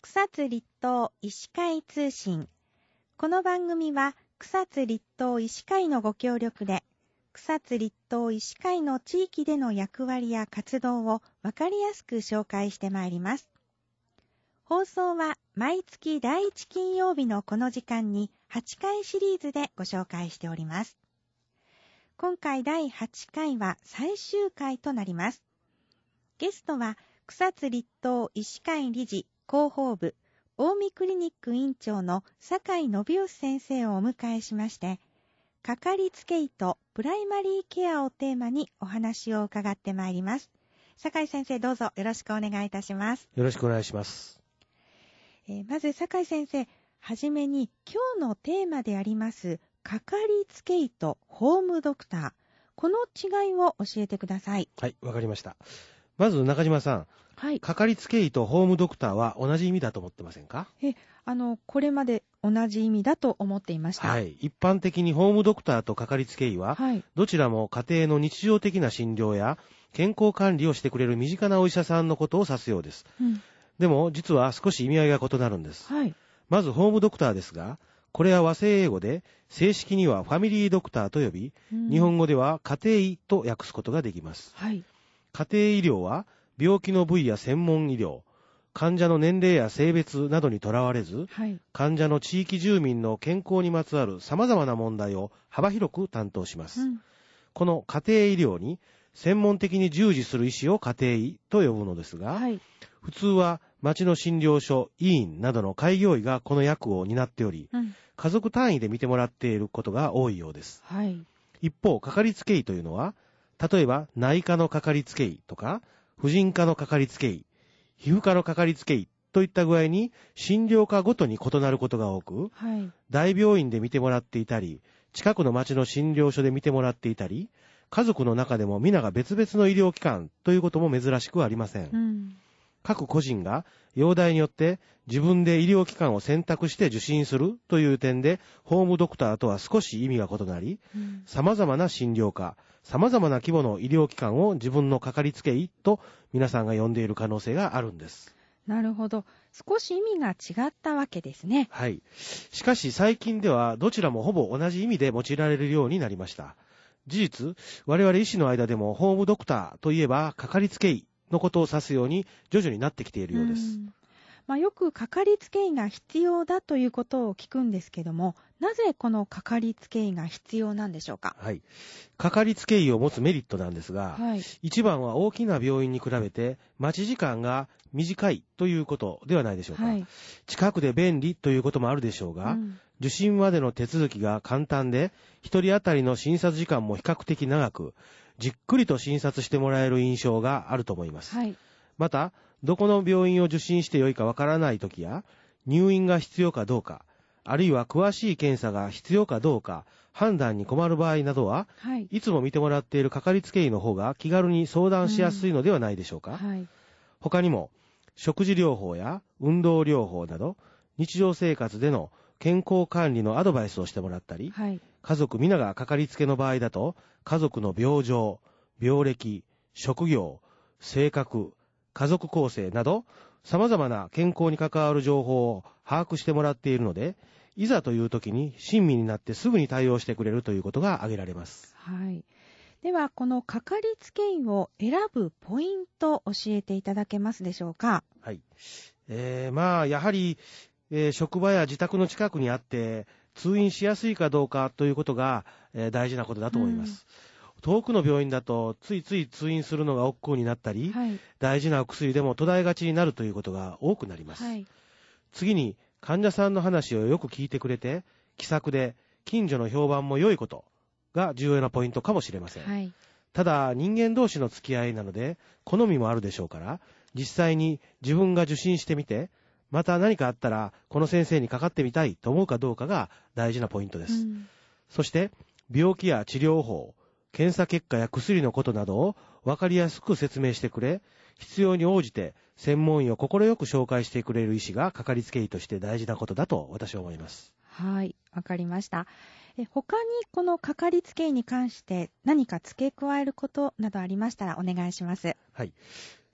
草津立東医師会通信。この番組は草津立東医師会のご協力で、草津立東医師会の地域での役割や活動を分かりやすく紹介してまいります。放送は毎月第1金曜日のこの時間に8回シリーズでご紹介しております。今回第8回は最終回となります。ゲストは草津立東医師会理事広報部近江クリニック院長の酒井信義先生をお迎えしまして、かかりつけ医とプライマリーケアをテーマにお話を伺ってまいります。酒井先生、どうぞよろしくお願いいたします。 よろしくお願いします。 まず酒井先生、はじめに今日のテーマでありますかかりつけ医とホームドクター、この違いを教えてください。 はい、わかりました。まず中島さん、 はい、 かかりつけ医とホームドクターは同じ意味だと思ってませんか？ これまで同じ意味だと思っていました。 はい、一般的にホームドクターとかかりつけ医は、 はい、 どちらも家庭の日常的な診療や健康管理をしてくれる身近なお医者さんのことを指すようです。でも実は少し意味合いが異なるんです。 はい、 まずホームドクターですが、これは和製英語で正式にはファミリードクターと呼び、日本語では家庭医と訳すことができます。 はい、 家庭医療は病気の部位や専門医療、患者の年齢や性別などにとらわれず、 はい、 患者の地域住民の健康にまつわる様々な問題を幅広く担当します。この家庭医療に専門的に従事する医師を家庭医と呼ぶのですが、 はい、 普通は町の診療所、医院などの開業医がこの役を担っており、家族単位で見てもらっていることが多いようです。 はい、 一方、かかりつけ医というのは、例えば内科のかかりつけ医とか、婦人科のかかりつけ医、皮膚科のかかりつけ医といった具合に診療科ごとに異なることが多く、 はい、 大病院で見てもらっていたり、近くの町の診療所で見てもらっていたり、家族の中でも皆が別々の医療機関ということも珍しくありません。各個人が容体によって自分で医療機関を選択して受診するという点で、ホームドクターとは少し意味が異なり、様々な診療科、様々な規模の医療機関を自分のかかりつけ医と皆さんが呼んでいる可能性があるんです。 なるほど。少し意味が違ったわけですね。 はい。しかし最近ではどちらもほぼ同じ意味で用いられるようになりました。事実、我々医師の間でもホームドクターといえばかかりつけ医のことを指すように徐々になってきているようです。 よくかかりつけ医が必要だということを聞くんですけども、なぜこのかかりつけ医が必要なんでしょうか？ はい。かかりつけ医を持つメリットなんですが、一番は大きな病院に比べて待ち時間が短いということではないでしょうか。近くで便利ということもあるでしょうが、受診までの手続きが簡単で、一人当たりの診察時間も比較的長く、じっくりと診察してもらえる印象があると思います。また、どこの病院を受診してよいかわからないときや、入院が必要かどうか、あるいは詳しい検査が必要かどうか、判断に困る場合などは、いつも見てもらっているかかりつけ医の方が気軽に相談しやすいのではないでしょうか。他にも、食事療法や運動療法など、日常生活での健康管理のアドバイスをしてもらったり、家族皆がかかりつけの場合だと、家族の病状、病歴、職業、性格、家族構成など、様々な健康に関わる情報を把握してもらっているので、いざという時に親身になってすぐに対応してくれるということが挙げられます。 では、このかかりつけ医を選ぶポイントを教えていただけますでしょうか？ やはり、職場や自宅の近くにあって通院しやすいかどうかということが、大事なことだと思います。遠くの病院だとついつい通院するのが億劫になったり、大事なお薬でも途絶えがちになるということが多くなります。次に患者さんの話をよく聞いてくれて、気さくで近所の評判も良いことが重要なポイントかもしれません。ただ人間同士の付き合いなので好みもあるでしょうから、実際に自分が受診してみて、また何かあったらこの先生にかかってみたいと思うかどうかが大事なポイントです。そして病気や治療法、検査結果や薬のことなどを分かりやすく説明してくれ、必要に応じて専門医を快く紹介してくれる医師がかかりつけ医として大事なことだと私は思います。 わかりました。他にこのかかりつけ医に関して何か付け加えることなどありましたらお願いします。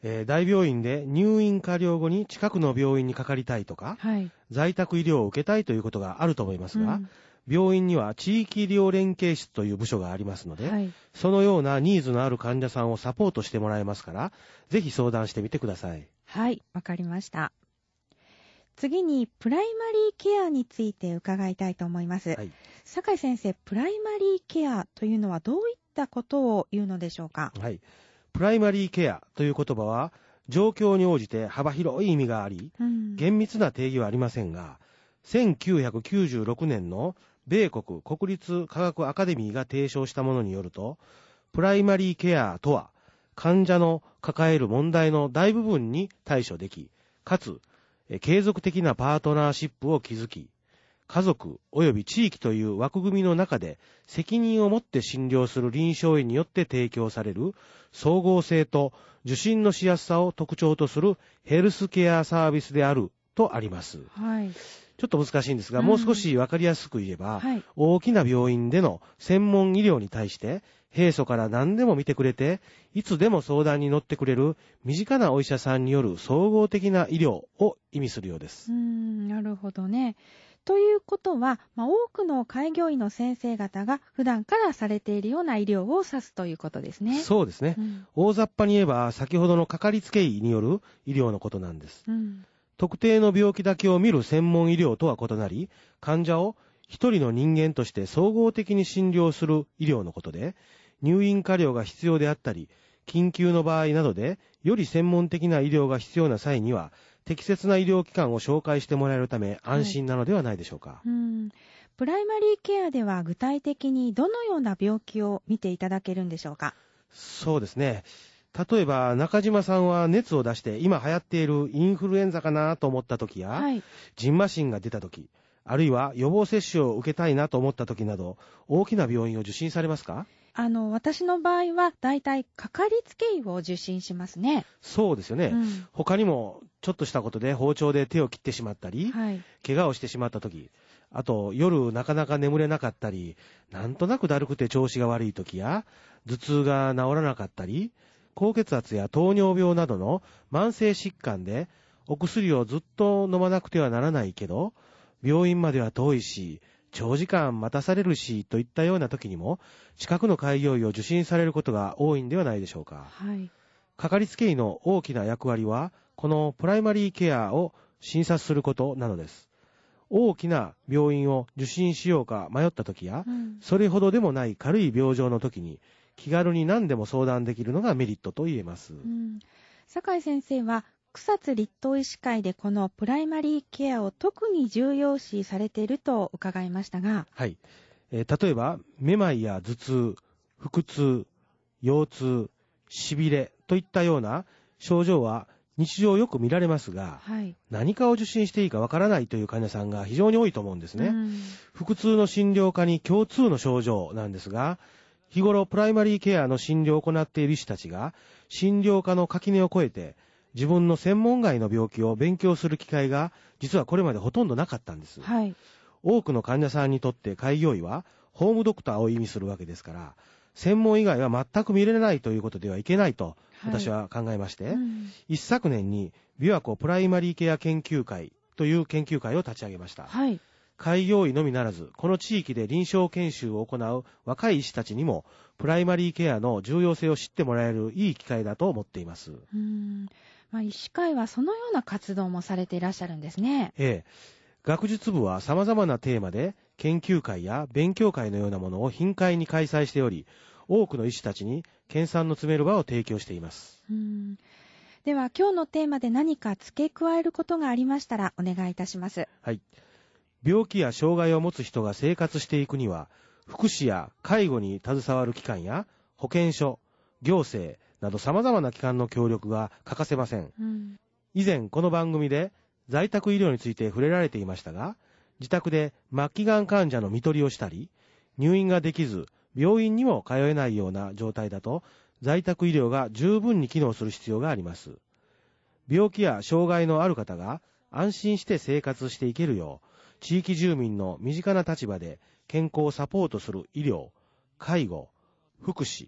大病院で入院加療後に近くの病院にかかりたいとか、はい、在宅医療を受けたいということがあると思いますが、病院には地域医療連携室という部署がありますので、はい、そのようなニーズのある患者さんをサポートしてもらえますから、ぜひ相談してみてください。 はい、わかりました。次にプライマリーケアについて伺いたいと思います。はい、酒井先生、プライマリーケアというのはどういったことを言うのでしょうか？ はい、プライマリーケアという言葉は状況に応じて幅広い意味があり、厳密な定義はありませんが、1996年の米国国立科学アカデミーが提唱したものによると、プライマリーケアとは患者の抱える問題の大部分に対処でき、かつ継続的なパートナーシップを築き、家族及び地域という枠組みの中で責任を持って診療する臨床医によって提供される総合性と受診のしやすさを特徴とするヘルスケアサービスであるとあります。はい、ちょっと難しいんですが、もう少しわかりやすく言えば、大きな病院での専門医療に対して平素から何でも見てくれて、いつでも相談に乗ってくれる身近なお医者さんによる総合的な医療を意味するようです。 なるほどね。ということは、多くの開業医の先生方が普段からされているような医療を指すということですね。 そうですね。大雑把に言えば、先ほどのかかりつけ医による医療のことなんです。特定の病気だけを見る専門医療とは異なり、患者を一人の人間として総合的に診療する医療のことで、入院加療が必要であったり、緊急の場合などで、より専門的な医療が必要な際には、適切な医療機関を紹介してもらえるため安心なのではないでしょうか。 プライマリーケアでは具体的にどのような病気を見ていただけるんでしょうか？ そうですね。例えば中島さんは熱を出して今流行っているインフルエンザかなと思った時や、ジンマシンが出た時、あるいは予防接種を受けたいなと思った時など、大きな病院を受診されますか？ 私の場合はだいたいかかりつけ医を受診しますね。 そうですよね。他にもちょっとしたことで包丁で手を切ってしまったり、怪我をしてしまった時、あと夜なかなか眠れなかったり、なんとなくだるくて調子が悪い時や、頭痛が治らなかったり、高血圧や糖尿病などの慢性疾患でお薬をずっと飲まなくてはならないけど、病院までは遠いし、長時間待たされるしといったような時にも、近くの開業医を受診されることが多いんではないでしょうか。かかりつけ医の大きな役割は、このプライマリーケアを診察することなのです。大きな病院を受診しようか迷った時や、それほどでもない軽い病状の時に、気軽に何でも相談できるのがメリットと言えます。 酒井先生は、草津立東医師会でこのプライマリーケアを特に重要視されていると伺いましたが、 例えばめまいや頭痛、腹痛、腰痛、しびれといったような症状は日常よく見られますが、何かを受診していいかわからないという患者さんが非常に多いと思うんですね。腹痛の診療科に共通の症状なんですが、日頃プライマリーケアの診療を行っている医師たちが診療科の垣根を越えて自分の専門外の病気を勉強する機会が実はこれまでほとんどなかったんです。多くの患者さんにとって開業医はホームドクターを意味するわけですから、専門以外は全く見れないということではいけないと私は考えまして、一昨年に琵琶湖プライマリーケア研究会という研究会を立ち上げました。開業医のみならず、この地域で臨床研修を行う若い医師たちにもプライマリーケアの重要性を知ってもらえるいい機会だと思っています。 医師会はそのような活動もされていらっしゃるんですね。 学術部は様々なテーマで研究会や勉強会のようなものを頻回に開催しており、多くの医師たちに研鑽の積める場を提供しています。 では今日のテーマで何か付け加えることがありましたらお願いいたします。 病気や障害を持つ人が生活していくには、福祉や介護に携わる機関や保健所、行政など様々な機関の協力が欠かせません。以前この番組で在宅医療について触れられていましたが、自宅で末期がん患者の看取りをしたり、入院ができず病院にも通えないような状態だと、在宅医療が十分に機能する必要があります。病気や障害のある方が安心して生活していけるよう、地域住民の身近な立場で健康をサポートする医療、介護、福祉、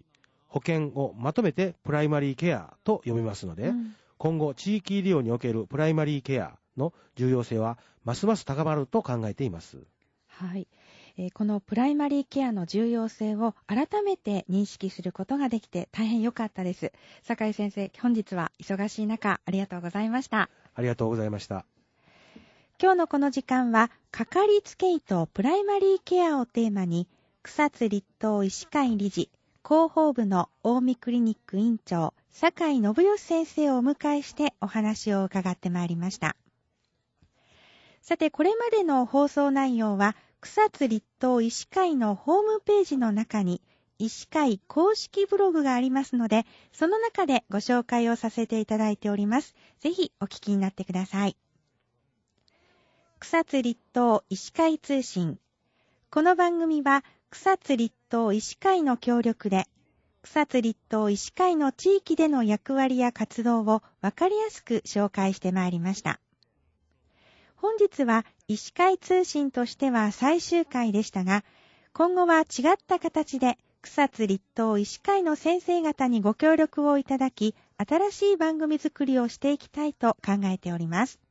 保健をまとめてプライマリーケアと呼びますので、今後地域医療におけるプライマリーケアの重要性はますます高まると考えています。 はい。このプライマリーケアの重要性を改めて認識することができて大変良かったです。酒井先生、本日は忙しい中ありがとうございました。 ありがとうございました。 今日のこの時間は、かかりつけ医とプライマリーケアをテーマに、草津立東医師会理事、広報部の近江クリニック院長、酒井信義先生をお迎えしてお話を伺ってまいりました。さて、これまでの放送内容は、草津立東医師会のホームページの中に、医師会公式ブログがありますので、その中でご紹介をさせていただいております。ぜひお聞きになってください。草津立東医師会通信。この番組は草津立東医師会の協力で、草津立東医師会の地域での役割や活動を分かりやすく紹介してまいりました。本日は医師会通信としては最終回でしたが、今後は違った形で草津立東医師会の先生方にご協力をいただき、新しい番組作りをしていきたいと考えております。